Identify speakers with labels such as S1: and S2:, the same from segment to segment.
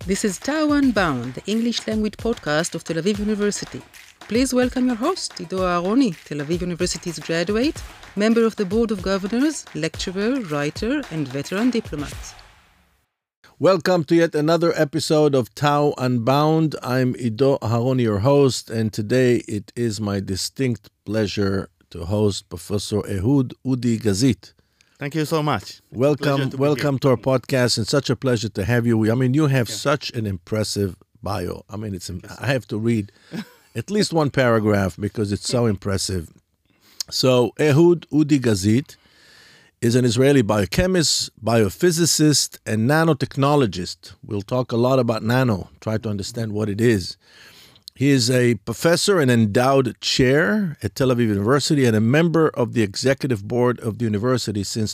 S1: This is Tao Unbound, the English language podcast of Tel Aviv University. Please welcome your host, Ido Aharoni, Tel Aviv University's graduate, member of the Board of Governors, lecturer, writer, and veteran diplomat.
S2: Welcome to yet another episode of Tao Unbound. I'm Ido Aharoni, your host, and today it is my distinct pleasure to host Professor Ehud Udi Gazit.
S3: Thank you so much.
S2: Welcome to our podcast, and such a pleasure to have you. I mean, you have such an impressive bio. I mean, I have to read at least one paragraph because it's so impressive. So, Ehud Udi Gazit is an Israeli biochemist, biophysicist, and nanotechnologist. We'll talk a lot about nano, try to understand what it is. He is a professor and endowed chair at Tel Aviv University and a member of the executive board of the university since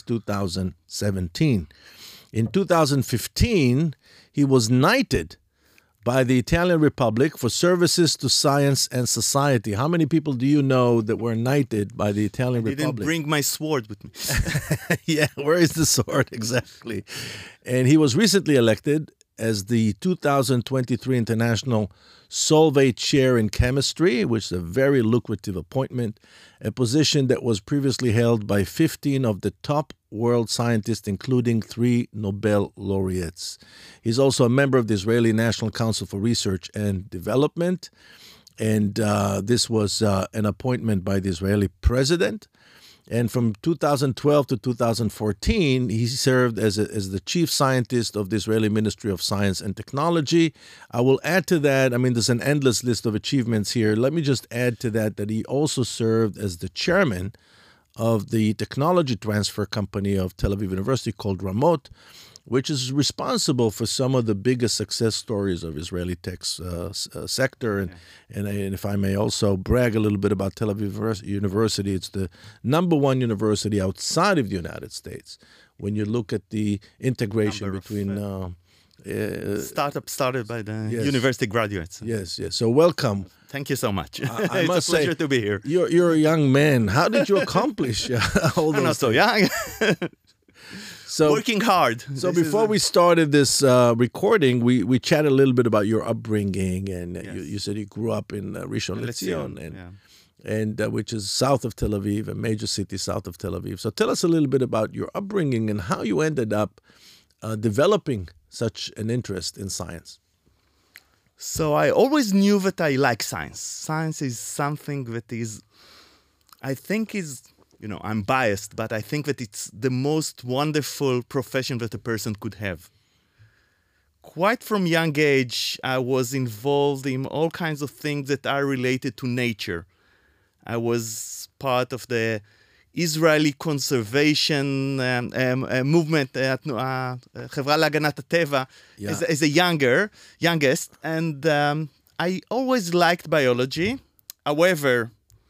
S2: 2017. In 2015, he was knighted by the Italian Republic for services to science and society. How many people do you know that were knighted by the Italian Republic?
S3: I didn't bring my sword with me.
S2: Yeah, where is the sword exactly? And he was recently elected as the 2023 International Solvay Chair in Chemistry, which is a very lucrative appointment, a position that was previously held by 15 of the top world scientists, including 3 Nobel laureates. He's also a member of the Israeli National Council for Research and Development, and this was an appointment by the Israeli president. And from 2012 to 2014, he served as the chief scientist of the Israeli Ministry of Science and Technology. I will add to that, I mean, there's an endless list of achievements here. Let me just add to that he also served as the chairman of the technology transfer company of Tel Aviv University called Ramot, which is responsible for some of the biggest success stories of Israeli tech sector. And if I may also brag a little bit about Tel Aviv University, it's the number one university outside of the United States when you look at the integration between...
S3: startup started by the university graduates.
S2: Yes. So welcome.
S3: Thank you so much.
S2: I
S3: it's
S2: must
S3: a pleasure
S2: say,
S3: to be here.
S2: You're a young man. How did you accomplish all those
S3: I'm not so
S2: things?
S3: young. Working hard.
S2: So before we started this recording, we chatted a little bit about your upbringing, and you said you grew up in Rishon LeZion, and which is south of Tel Aviv, a major city south of Tel Aviv. So tell us a little bit about your upbringing and how you ended up developing such an interest in science.
S3: So I always knew that I like science. Science is something that I'm biased, but I think that it's the most wonderful profession that a person could have. Quite from young age, I was involved in all kinds of things that are related to nature. I was part of the Israeli conservation movement, Chevra Laganat HaTeva, as a youngest. And I always liked biology. However,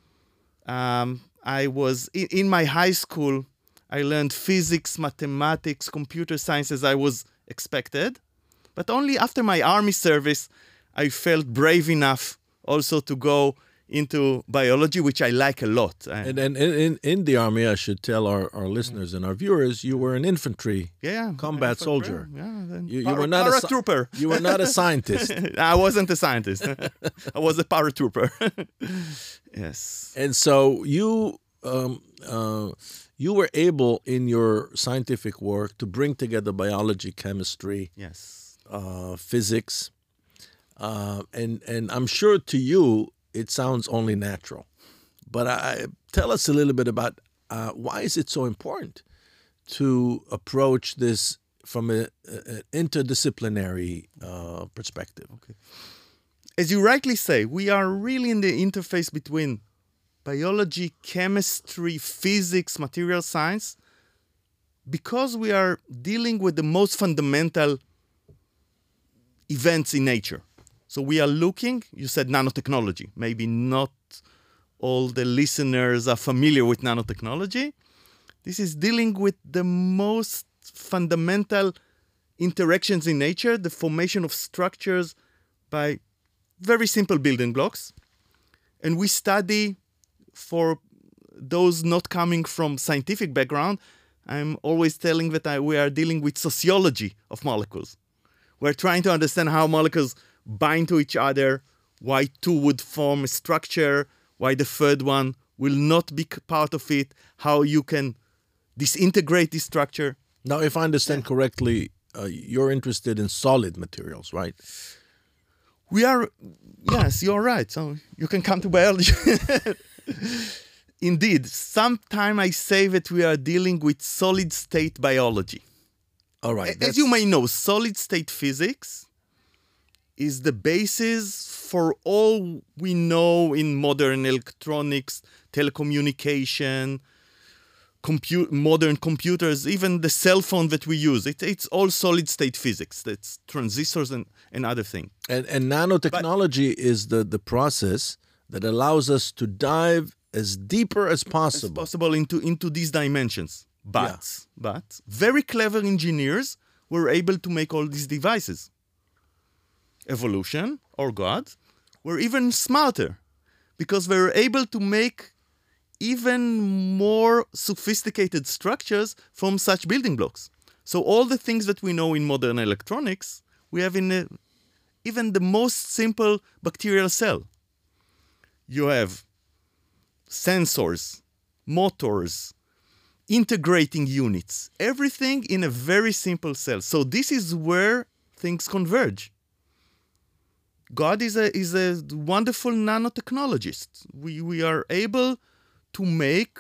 S3: I was in my high school, I learned physics, mathematics, computer science as I was expected. But only after my army service, I felt brave enough also to go into biology, which I like a lot.
S2: And in the army, I should tell our listeners and our viewers, you were an infantry combat soldier. You were not
S3: paratrooper.
S2: You were not a scientist.
S3: I wasn't a scientist. I was a paratrooper. Yes.
S2: And so you were able in your scientific work to bring together biology, chemistry, physics, and I'm sure to you it sounds only natural. But tell us a little bit about why is it so important to approach this from an interdisciplinary perspective?
S3: Okay. As you rightly say, we are really in the interface between biology, chemistry, physics, material science, because we are dealing with the most fundamental events in nature. So we are looking, you said nanotechnology. Maybe not all the listeners are familiar with nanotechnology. This is dealing with the most fundamental interactions in nature, the formation of structures by very simple building blocks. And we study, for those not coming from scientific background, I'm always telling that we are dealing with sociology of molecules. We're trying to understand how molecules bind to each other, why two would form a structure, why the third one will not be part of it, how you can disintegrate this structure.
S2: Now, if I understand correctly, you're interested in solid materials, right?
S3: We are, yes, you're right. So you can come to biology. Indeed, sometime I say that we are dealing with solid state biology.
S2: All right.
S3: As you may know, solid state physics is the basis for all we know in modern electronics, telecommunication, modern computers, even the cell phone that we use. It's all solid state physics. That's transistors and other things.
S2: And nanotechnology is the process that allows us to dive as deeper as possible.
S3: Into these dimensions. But very clever engineers were able to make all these devices. Evolution, or God, were even smarter because they were able to make even more sophisticated structures from such building blocks. So all the things that we know in modern electronics, we have in even the most simple bacterial cell. You have sensors, motors, integrating units, everything in a very simple cell. So this is where things converge. God is a wonderful nanotechnologist. We are able to make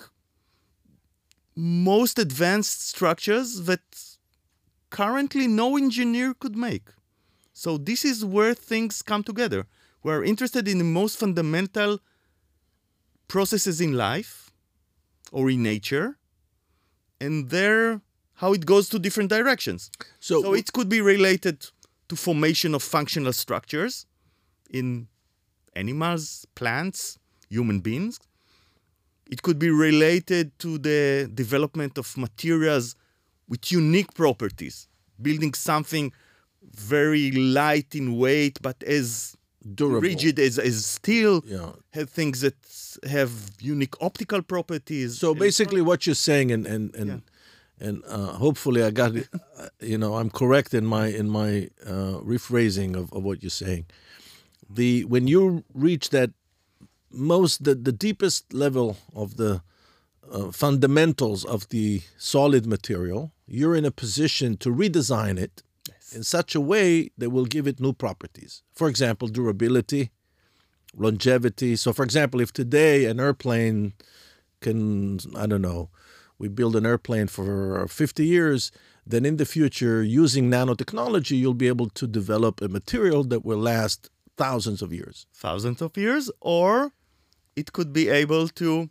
S3: most advanced structures that currently no engineer could make. So this is where things come together. We're interested in the most fundamental processes in life or in nature, and there how it goes to different directions. So it could be related to formation of functional structures in animals, plants, human beings. It could be related to the development of materials with unique properties, building something very light in weight but as
S2: durable,
S3: rigid as steel, have things that have unique optical properties.
S2: So basically what you're saying, and hopefully I got it, I'm correct in my rephrasing of what you're saying. When you reach that the deepest level of the fundamentals of the solid material, you're in a position to redesign it in such a way that will give it new properties. For example, durability, longevity. So for example, if today an airplane can, we build an airplane for 50 years, then in the future, using nanotechnology, you'll be able to develop a material that will last thousands of years.
S3: Thousands of years, or it could be able to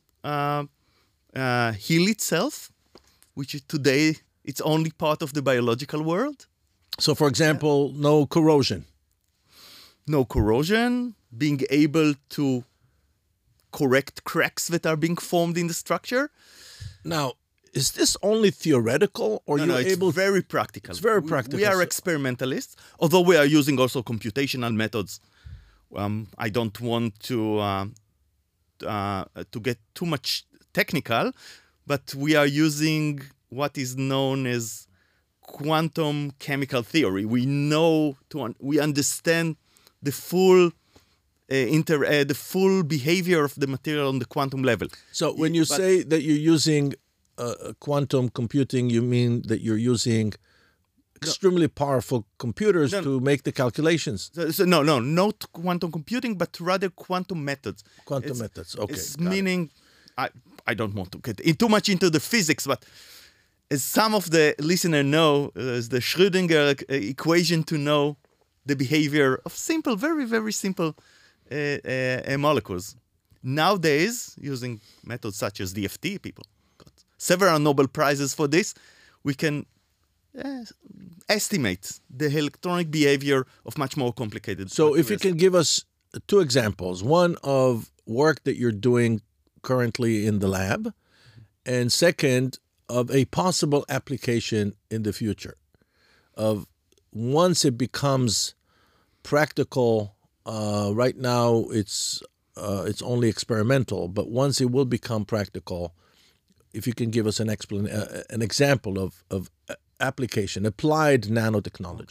S3: heal itself, which today it's only part of the biological world.
S2: So, for example, no corrosion.
S3: No corrosion, being able to correct cracks that are being formed in the structure.
S2: Now, is this only theoretical, or
S3: No, it's very practical.
S2: It's very practical.
S3: We are experimentalists, although we are using also computational methods. I don't want to get too much technical, but we are using what is known as quantum chemical theory. We understand the full the full behavior of the material on the quantum level.
S2: So when you say that you're using quantum computing, you mean that you're using extremely powerful computers to make the calculations?
S3: No, not quantum computing, but rather quantum methods.
S2: Quantum methods, okay.
S3: It's meaning, I don't want to get too much into the physics, but as some of the listeners know, is the Schrödinger equation to know the behavior of simple, very, very simple molecules. Nowadays, using methods such as DFT, people got several Nobel Prizes for this, we can estimate the electronic behavior of much more complicated
S2: materials. If you can give us two examples, one of work that you're doing currently in the lab, and second, of a possible application in the future, of once it becomes practical. Right now, it's only experimental, but once it will become practical, if you can give us an example of application, applied nanotechnology.
S3: Okay.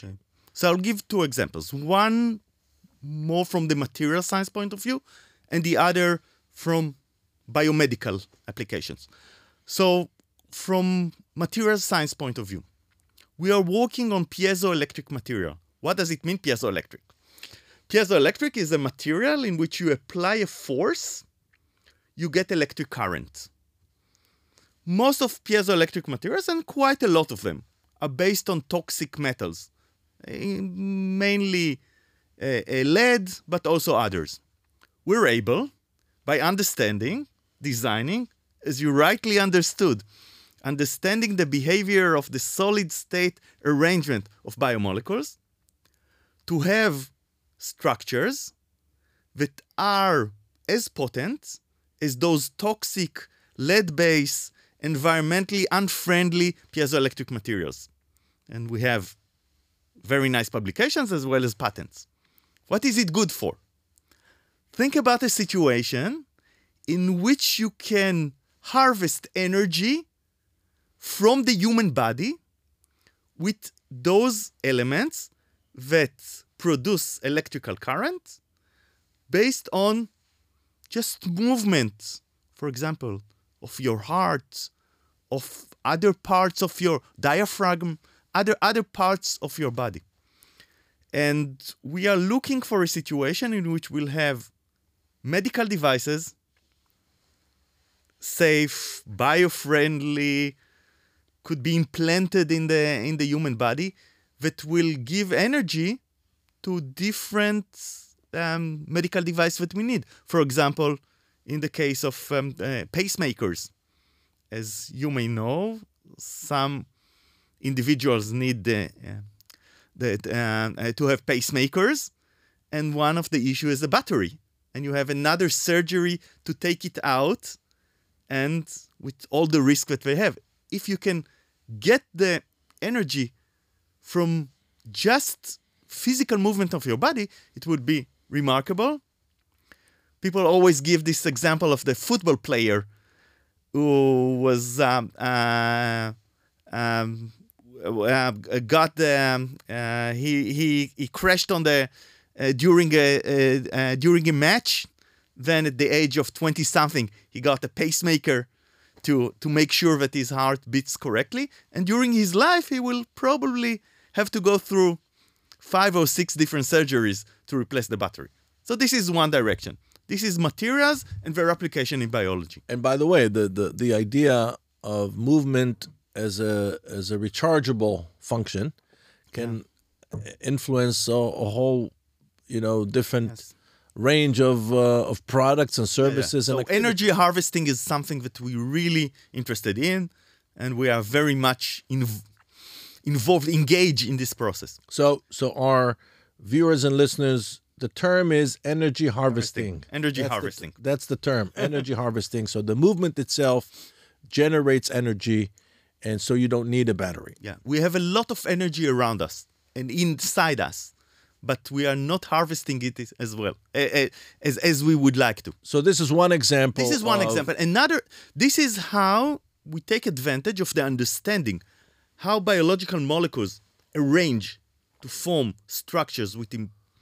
S3: So I'll give two examples. One more from the material science point of view, and the other from biomedical applications. So from material science point of view, we are working on piezoelectric material. What does it mean, piezoelectric? Piezoelectric is a material in which you apply a force, you get electric current. Most of piezoelectric materials, and quite a lot of them, are based on toxic metals, mainly lead, but also others. We're able, by understanding, designing, as you rightly understood, understanding the behavior of the solid state arrangement of biomolecules, to have structures that are as potent as those toxic lead-based, environmentally unfriendly piezoelectric materials. And we have very nice publications as well as patents. What is it good for? Think about a situation in which you can harvest energy from the human body with those elements that produce electrical current based on just movement, for example, of your heart, of other parts of your diaphragm, other parts of your body. And we are looking for a situation in which we'll have medical devices, safe, bio-friendly, could be implanted in the human body, that will give energy to different medical devices that we need. For example, in the case of pacemakers, as you may know, some individuals need to have pacemakers, and one of the issues is the battery. And you have another surgery to take it out, and with all the risk that they have. If you can get the energy from just physical movement of your body, it would be remarkable. People always give this example of the football player who was he crashed on the during a match. Then at the age of 20-something, he got a pacemaker to make sure that his heart beats correctly. And during his life, he will probably have to go through 5 or 6 different surgeries to replace the battery. So this is one direction. This is materials and their application in biology.
S2: And by the way, the idea of movement as a rechargeable function can influence a whole, different range of products and services.
S3: So
S2: and
S3: energy harvesting is something that we're really interested in, and we are very much involved, engaged in this process.
S2: So our viewers and listeners, the term is energy harvesting.
S3: Energy harvesting.
S2: That's the term, energy harvesting. So the movement itself generates energy, and so you don't need a battery.
S3: Yeah, we have a lot of energy around us and inside us, but we are not harvesting it as well as we would like to.
S2: So this is one example.
S3: This is one example. This is how we take advantage of the understanding how biological molecules arrange to form structures with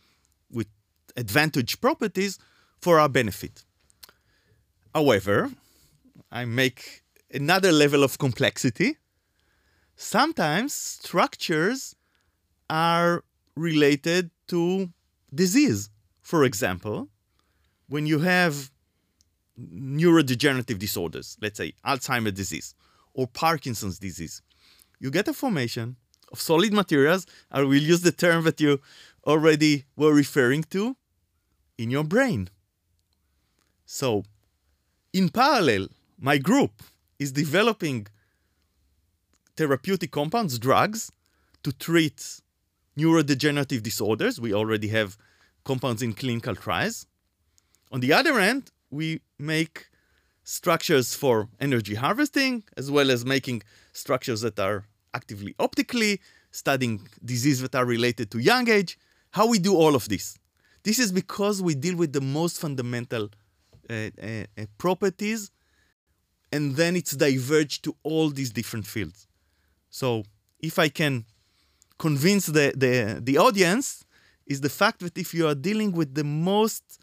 S3: advantage properties for our benefit. However, I make another level of complexity. Sometimes structures are related to disease. For example, when you have neurodegenerative disorders, let's say Alzheimer's disease or Parkinson's disease, you get a formation of solid materials. I will use the term that you already were referring to, in your brain. So, in parallel, my group is developing therapeutic compounds, drugs, to treat neurodegenerative disorders. We already have compounds in clinical trials. On the other hand, we make structures for energy harvesting, as well as making structures that are actively optically, studying diseases that are related to young age. How we do all of this? This is because we deal with the most fundamental properties, and then it's diverged to all these different fields. So if I can convince the audience is the fact that if you are dealing with the most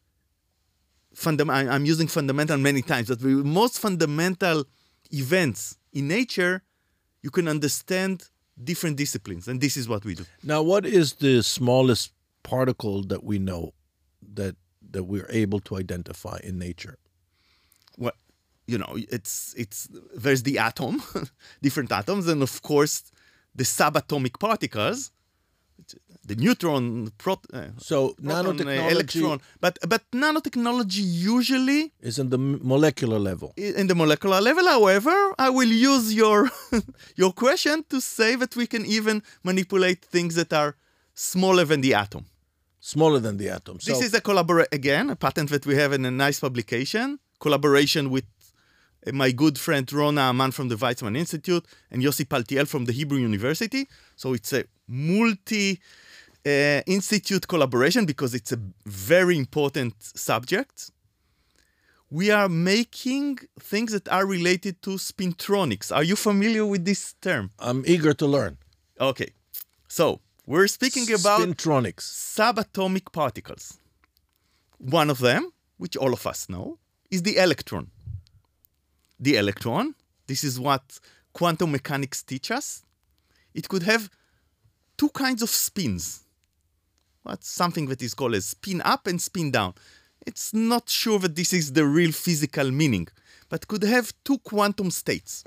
S3: I'm using fundamental many times, but the most fundamental events in nature, you can understand different disciplines, and this is what we do.
S2: Now, what is the smallest particle that we know that we're able to identify in nature?
S3: Well, it's there's the atom, different atoms, and of course the subatomic particles, the neutron, proton,
S2: nanotechnology,
S3: electron. But nanotechnology usually
S2: is in the molecular level.
S3: In the molecular level, however, I will use your your question to say that we can even manipulate things that are smaller than the atom.
S2: Smaller than the atom.
S3: This is a patent that we have in a nice publication, collaboration with my good friend Rona Aman from the Weizmann Institute and Yossi Paltiel from the Hebrew University. So it's a multi-institute collaboration because it's a very important subject. We are making things that are related to spintronics. Are you familiar with this term?
S2: I'm eager to learn.
S3: Okay. So we're speaking about
S2: spintronics,
S3: subatomic particles. One of them, which all of us know, is the electron. The electron, this is what quantum mechanics teach us. It could have two kinds of spins. What's something that is called a spin up and spin down. It's not sure that this is the real physical meaning, but could have two quantum states.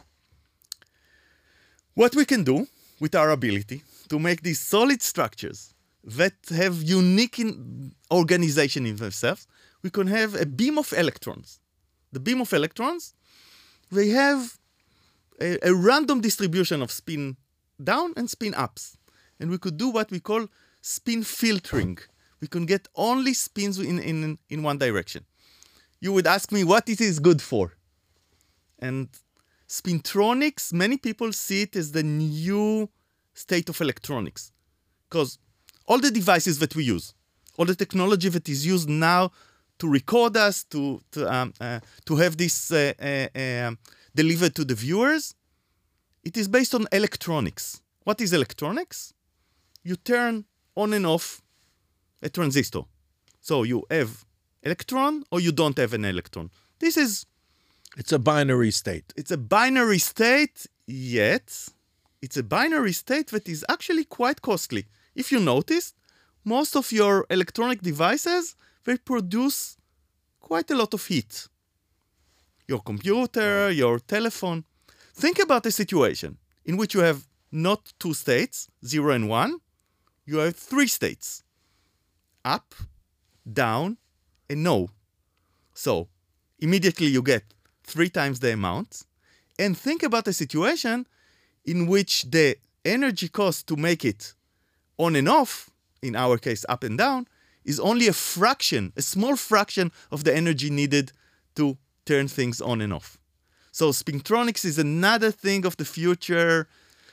S3: What we can do with our ability to make these solid structures that have unique organization in themselves, we can have a beam of electrons. The beam of electrons, they have a random distribution of spin down and spin ups. And we could do what we call spin filtering. We can get only spins in one direction. You would ask me what it is good for. And spintronics, many people see it as the new state of electronics. Because all the devices that we use, all the technology that is used now to record us, to have this delivered to the viewers, it is based on electronics. What is electronics? You turn on and off a transistor. So you have electron or you don't have an electron.
S2: It's a binary state.
S3: It's a binary state, yet it's a binary state that is actually quite costly. If you notice, most of your electronic devices, they produce quite a lot of heat. Your computer, your telephone. Think about a situation in which you have not two states, 0 and 1. You have 3 states. Up, down, and no. So, immediately you get 3 times the amount. And think about a situation in which the energy cost to make it on and off, in our case up and down, is only a fraction, a small fraction of the energy needed to turn things on and off. So spintronics is another thing of the future.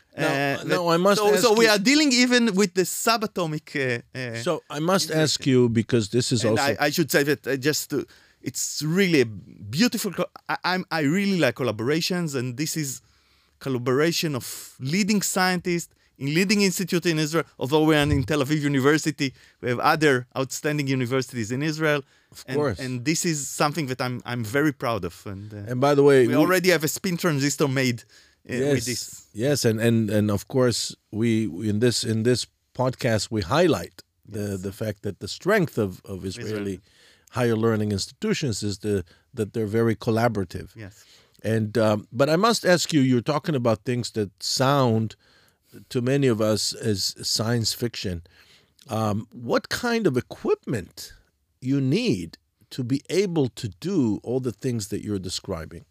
S2: I must ask
S3: so we
S2: you,
S3: are dealing even with the subatomic.
S2: So I must ask you, because this is also.
S3: I should say that it's really a beautiful. I really like collaborations, and this is collaboration of leading scientists in leading institute in Israel. Although we are in Tel Aviv University, we have other outstanding universities in Israel.
S2: Of course.
S3: And this is something that I'm very proud of.
S2: And by the way,
S3: we already have a spin transistor made with this.
S2: Yes, and of course we in this podcast we highlight the fact that the strength of Israeli higher learning institutions is that they're very collaborative.
S3: Yes.
S2: And but I must ask you, you're talking about things that sound to many of us as science fiction. What kind of equipment you need to be able to do all the things that you're describing?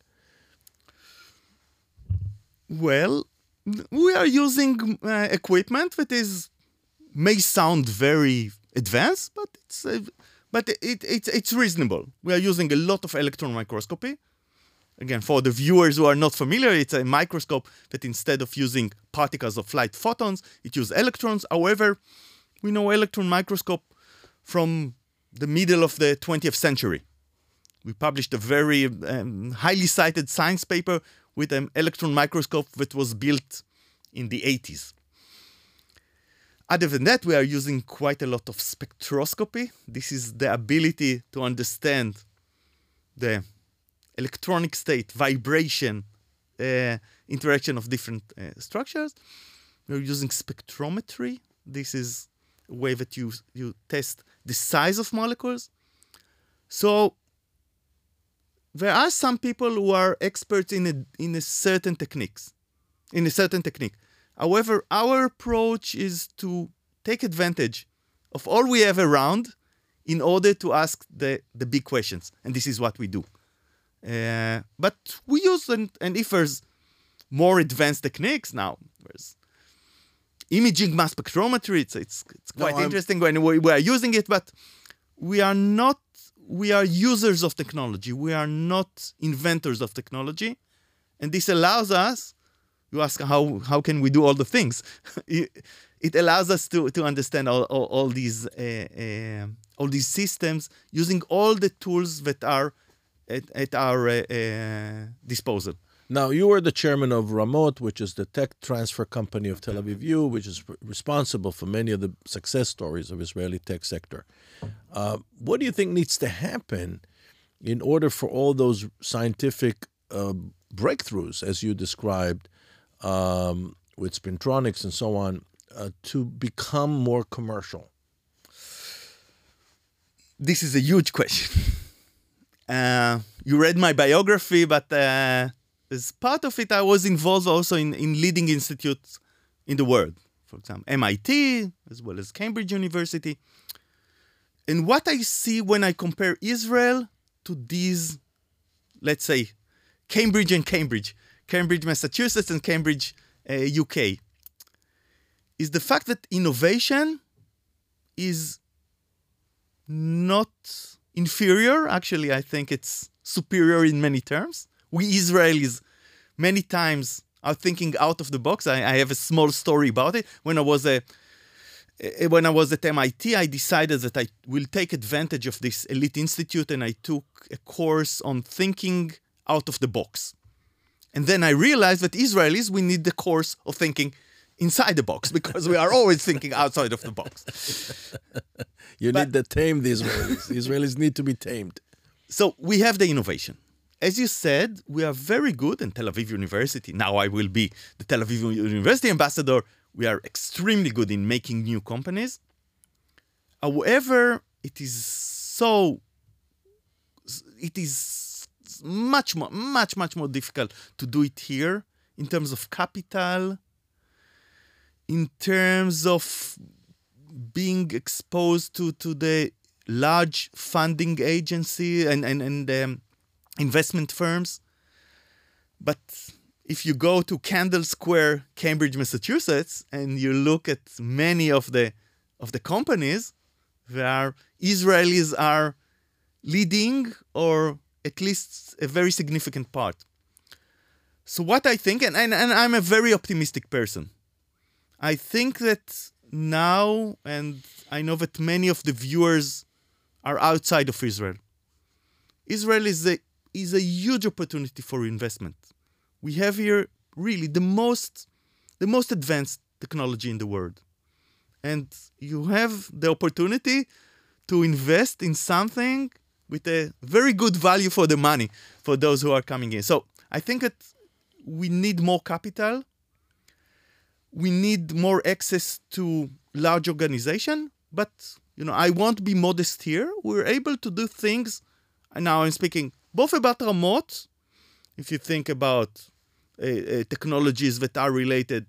S3: Well, we are using equipment that may sound very advanced, but it's reasonable. We are using a lot of electron microscopy. Again, for the viewers who are not familiar, it's a microscope that instead of using particles of light photons, it uses electrons. However, we know electron microscope from the middle of the 20th century. We published a very highly cited science paper with an electron microscope that was built in the 80s. Other than that, we are using quite a lot of spectroscopy. This is the ability to understand the electronic state, vibration, interaction of different structures. We're using spectrometry. This is a way that you test the size of molecules. So there are some people who are experts in a certain technique. However, our approach is to take advantage of all we have around in order to ask the big questions. And this is what we do. But we use, and if there's more advanced techniques now, there's imaging mass spectrometry. It's quite interesting when we are using it, but we are users of technology. We are not inventors of technology. And this allows us, you ask how can we do all the things? It allows us to understand all these systems using all the tools that are at our disposal.
S2: Now, you are the chairman of Ramot, which is the tech transfer company of Tel Aviv U, which is responsible for many of the success stories of Israeli tech sector. What do you think needs to happen in order for all those scientific breakthroughs, as you described, with spintronics and so on, to become more commercial?
S3: This is a huge question. You read my biography, but as part of it, I was involved also in leading institutes in the world. For example, MIT, as well as Cambridge University. And what I see when I compare Israel to these, let's say, Cambridge, Massachusetts, and Cambridge, UK, is the fact that innovation is not inferior. Actually, I think it's superior in many terms. We Israelis, many times, are thinking out of the box. I have a small story about it. When I was at MIT, I decided that I will take advantage of this elite institute, and I took a course on thinking out of the box. And then I realized that Israelis, we need the course of thinking inside the box, because we are always thinking outside of the box.
S2: You need to tame the Israelis. The Israelis need to be tamed.
S3: So we have the innovation. As you said, we are very good in Tel Aviv University. Now I will be the Tel Aviv University ambassador. We are extremely good in making new companies. However, it is much more difficult to do it here in terms of capital, in terms of being exposed to the large funding agency and investment firms. But if you go to Candle Square, Cambridge, Massachusetts, and you look at many of the companies, Israelis are leading, or at least a very significant part. So what I think, and I'm a very optimistic person, I think that now, and I know that many of the viewers are outside of Israel, Israel is a huge opportunity for investment. We have here really the most advanced technology in the world. And you have the opportunity to invest in something with a very good value for the money for those who are coming in. So I think that we need more capital. We need more access to large organization. But, I won't be modest here. We're able to do things, and now I'm speaking both about Ramot, if you think about technologies that are related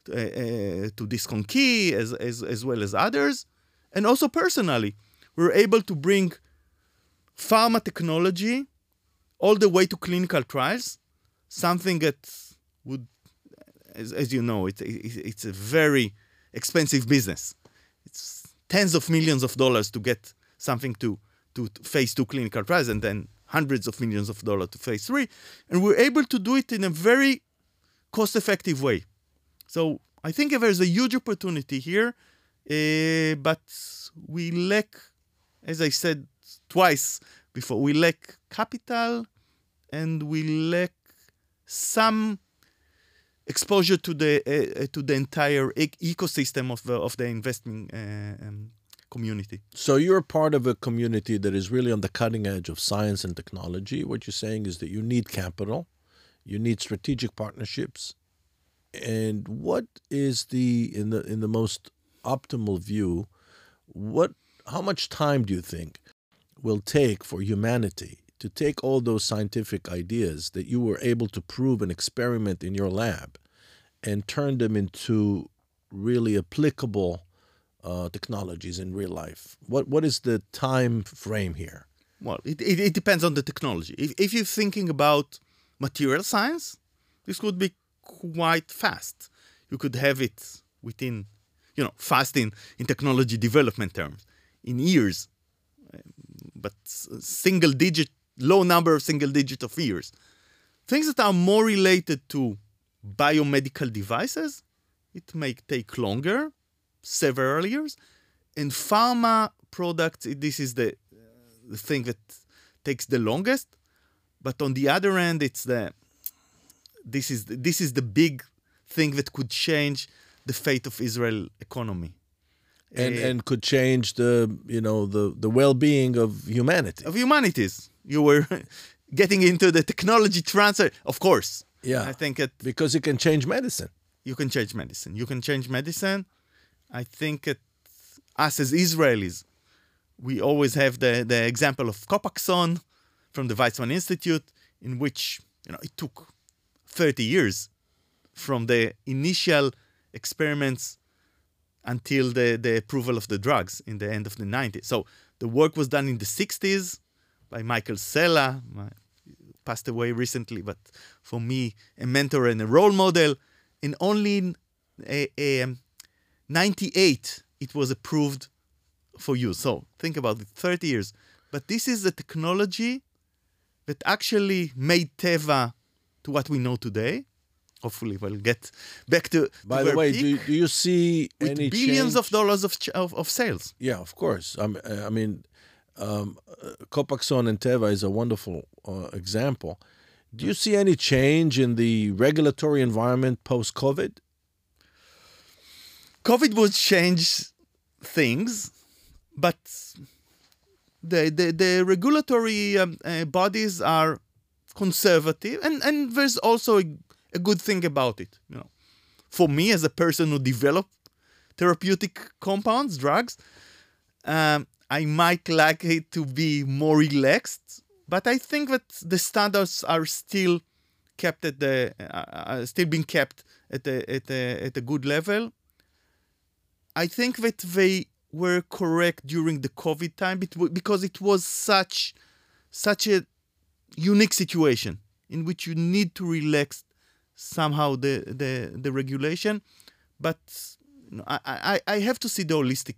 S3: to Disk on Key, as well as others, and also personally, we're able to bring pharma technology all the way to clinical trials, something that would, as you know, it's a very expensive business. It's tens of millions of dollars to get something to phase 2 clinical trials, and then hundreds of millions of dollars to phase 3. And we're able to do it in a very cost-effective way. So I think there's a huge opportunity here, but we lack, as I said twice before, we lack capital, and we lack some exposure to the entire ecosystem of the investing community.
S2: So you're part of a community that is really on the cutting edge of science and technology. What you're saying is that you need capital, you need strategic partnerships. And what is in the most optimal view, how much time do you think will take for humanity to take all those scientific ideas that you were able to prove and experiment in your lab and turn them into really applicable technologies in real life? What is the time frame here?
S3: Well, it depends on the technology. If you're thinking about material science, this would be quite fast. You could have it within, fast in technology development terms, in years, but low number of single digit of years. Things that are more related to biomedical devices, it may take longer, several years. And pharma products, this is the thing that takes the longest. But on the other end, this is the big thing that could change the fate of Israel economy.
S2: And could change the well-being of humanity.
S3: Of humanities. You were getting into the technology transfer, of course.
S2: Yeah,
S3: I think
S2: because it can change medicine.
S3: You can change medicine. You can change medicine. I think us as Israelis, we always have the example of Copaxone from the Weizmann Institute, in which it took 30 years from the initial experiments until the approval of the drugs in the end of the 90s. So the work was done in the 60s by Michael Sella, passed away recently, but for me, a mentor and a role model. And only in 98, it was approved for use. So think about it, 30 years. But this is a technology that actually made Teva to what we know today. Hopefully, we'll get back to.
S2: By the way, do you see any
S3: billions
S2: change?
S3: of dollars of sales?
S2: Yeah, of course. Copaxone and Teva is a wonderful example. Do you see any change in the regulatory environment post-COVID?
S3: COVID would change things, but the regulatory bodies are conservative, and there's also a good thing about it. For me, as a person who developed therapeutic compounds, drugs, I might like it to be more relaxed, but I think that the standards are still kept still being kept at a good level. I think that they were correct during the COVID time because it was such a unique situation in which you need to relax somehow the regulation. But I have to see the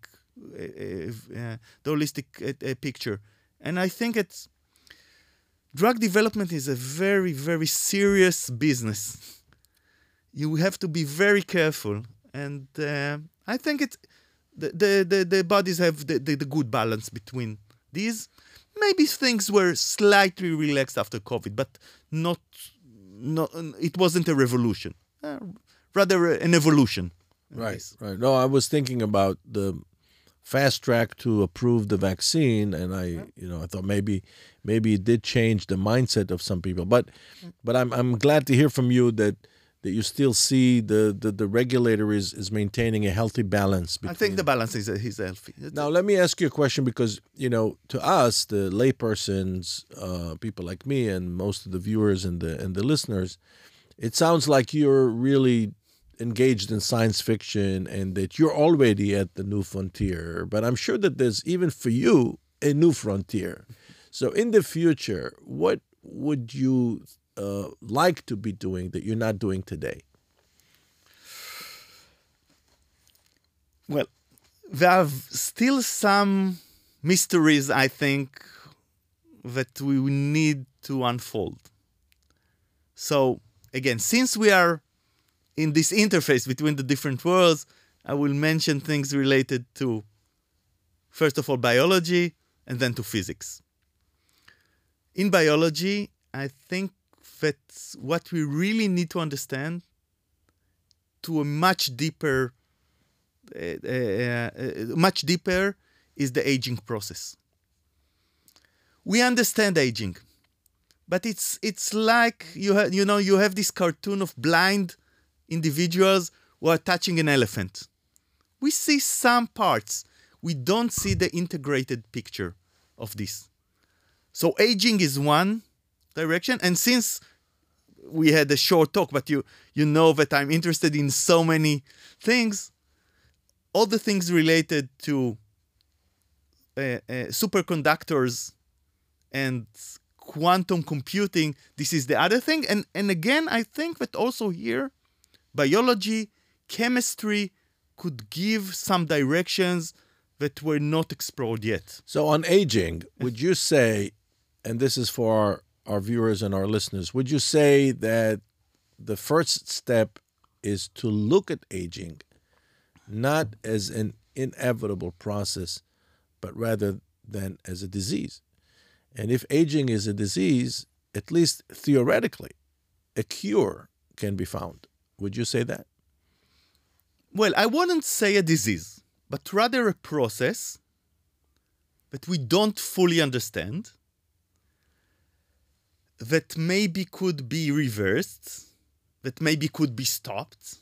S3: holistic picture, and I think drug development is a very, very serious business. You have to be very careful, and I think the bodies have the good balance between these. Maybe things were slightly relaxed after COVID, but not it wasn't a revolution, rather an evolution.
S2: Right. No, I was thinking about the fast track to approve the vaccine, and I thought maybe it did change the mindset of some people. But I'm glad to hear from you that you still see the regulator is maintaining a healthy balance between.
S3: I think the balance is healthy.
S2: Now let me ask you a question, because to us, the laypersons, people like me and most of the viewers and the listeners, it sounds like you're really engaged in science fiction and that you're already at the new frontier. But I'm sure that there's, even for you, a new frontier. So in the future, what would you like to be doing that you're not doing today?
S3: Well, there are still some mysteries, I think, that we need to unfold. So again, since we are in this interface between the different worlds, I will mention things related to, first of all, biology, and then to physics. In biology, I think that what we really need to understand to a much deeper is the aging process. We understand aging, but it's like you have this cartoon of blind individuals who are touching an elephant. We see some parts. We don't see the integrated picture of this. So aging is one direction, and since we had a short talk, but you know that I'm interested in so many things, all the things related to superconductors and quantum computing, this is the other thing. And again, I think that also here, biology, chemistry could give some directions that were not explored yet.
S2: So on aging, would you say, and this is for our viewers and our listeners, would you say that the first step is to look at aging not as an inevitable process, but rather than as a disease? And if aging is a disease, at least theoretically, a cure can be found. Would you say that?
S3: Well, I wouldn't say a disease, but rather a process that we don't fully understand, that maybe could be reversed, that maybe could be stopped.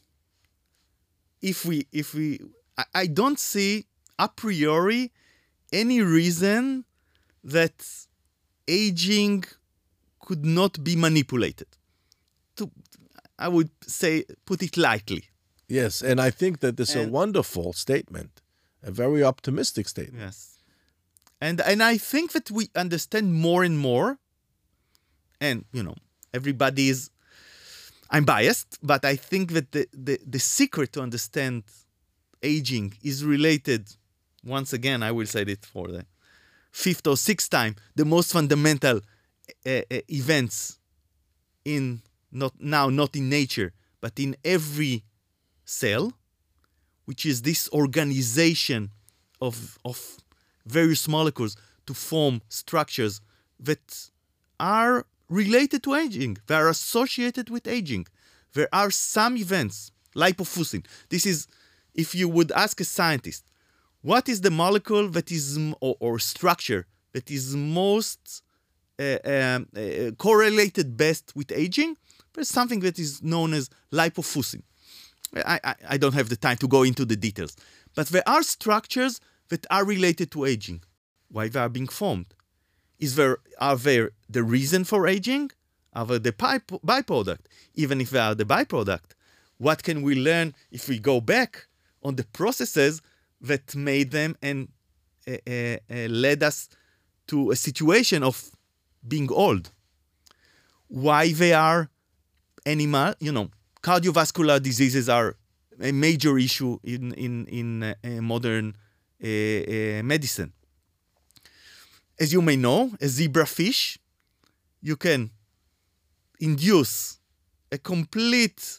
S3: I don't see a priori any reason that aging could not be manipulated. I would say, put it lightly.
S2: Yes, and I think that this is a wonderful statement, a very optimistic statement.
S3: Yes. And I think that we understand more and more, and, everybody is, I'm biased, but I think that the secret to understand aging is related, once again, I will say it for the fifth or sixth time, the most fundamental events not in nature, but in every cell, which is this organization of various molecules to form structures that are related to aging. They are associated with aging. There are some events, lipofuscin. This is, if you would ask a scientist, what is the molecule that is, or structure that is most correlated best with aging? There's something that is known as lipofuscin. I don't have the time to go into the details. But there are structures that are related to aging. Why they are being formed? Are they the reason for aging? Are they the byproduct? Even if they are the byproduct, what can we learn if we go back on the processes that made them and led us to a situation of being old? Why they are animal, cardiovascular diseases are a major issue in modern medicine. As you may know, a zebrafish, you can induce a complete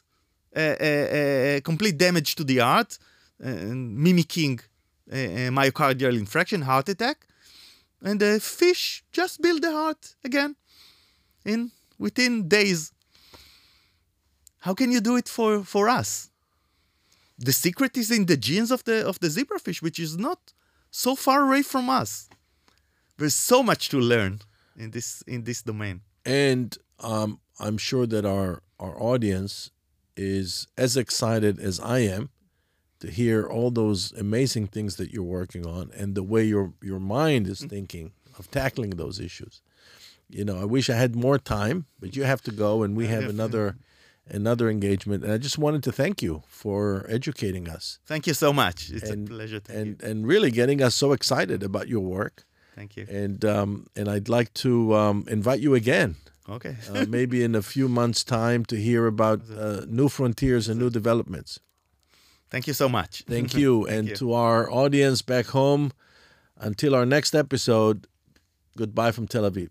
S3: damage to the heart, mimicking a myocardial infarction, heart attack, and the fish just build the heart again within days. How can you do it for us? The secret is in the genes of the zebrafish, which is not so far away from us. There's so much to learn in this domain.
S2: And I'm sure that our audience is as excited as I am to hear all those amazing things that you're working on and the way your mind is thinking of tackling those issues. I wish I had more time, but you have to go, and we have another engagement. And I just wanted to thank you for educating us.
S3: Thank you so much. It's a pleasure to you.
S2: And really getting us so excited about your work.
S3: Thank you.
S2: And I'd like to invite you again.
S3: Okay.
S2: Maybe in a few months' time to hear about new frontiers and new developments.
S3: Thank you so much.
S2: Thank you. And to our audience back home, until our next episode, goodbye from Tel Aviv.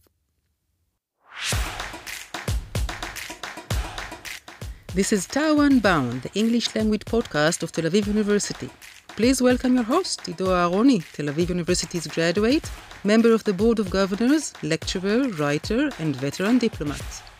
S1: This is Tao Unbound, the English language podcast of Tel Aviv University. Please welcome your host, Ido Aharoni, Tel Aviv University's graduate, member of the Board of Governors, lecturer, writer, and veteran diplomat.